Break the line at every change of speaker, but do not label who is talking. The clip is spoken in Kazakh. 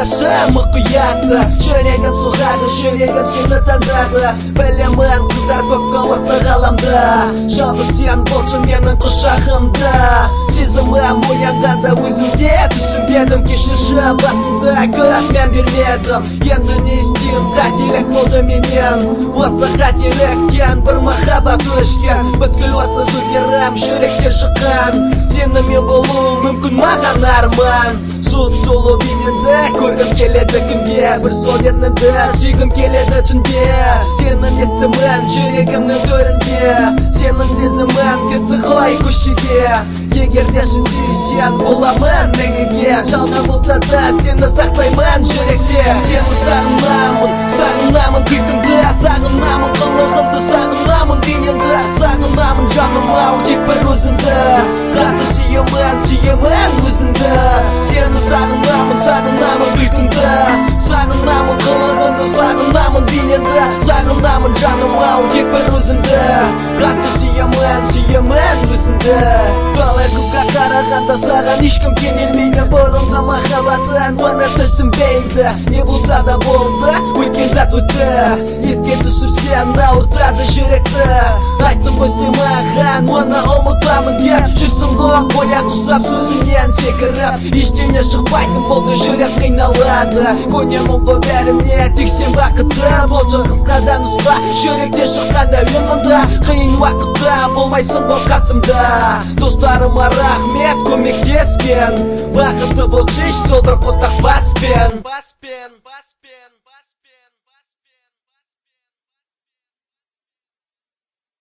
тыңдашы мұқиятты. Жүрегім соғады, жүрегім сені таңдады. Білемін қыздар көп осы ғаламда, жалғыз сен болшы менің құшағымда. Сезімім оянғанда өзімде түсінбедім, кешірші басымда көп мен бермедім. Енді не істеймін, қателік болды менен. Осы қателіктен бір махаббат өшкен, бүткіл осы сөздерім жүректен шыққан. Сені мен болу мүмкін маған арман. Сұп-сұлу бейнеңді көргім келеді күнде, бір сол ерніңді сүйгім келеді түнде. Сенің есімін жүрегімнің төрінде, сенің сезімін кетті ғой көшеге. Егер де шын сүйсең боламын мәңгіге, жалған болса да сені сақтаймын жүректе. Сені сағынамын, сағынамын күлкіңді, сағынамын қылығыңды, сағынамын бейнеңді, сағынамын жаным-ау тек бір өзіңді. Қатты сүйемін, сүйемін өзіңді. Сені сағынамын, сағынамын күлкіңді, сағынамын қылығыңды, сағынамын бейнеңді, сағынамын жаным-ау тек бір өзіңді. Қатты сүйемін, сүйемін өзіңді. Талай қызға қарағанда саған ешкім кенелмейді, бұрынғы махаббатын оны түсінбейді. Не болса да болды, өткен зат өтті, еске түсірсең ауыртады жүректі. Айттың ғой сен маған оны ұмытамын деп, жүрсің ғой қоя құсап сөзімнен секіріп. Ештеңе шықпайтын болды, жүрек қиналады. Көнемін ғой бәріне, тек сен бақытты болшы. Қысқа да нұсқа жүректе шыққанда өмірімде, қиын уақытта болмайсың ғой қасымда. Достарыма рахмет көмектескен, бақытты болшы сол бір қотақ баспен.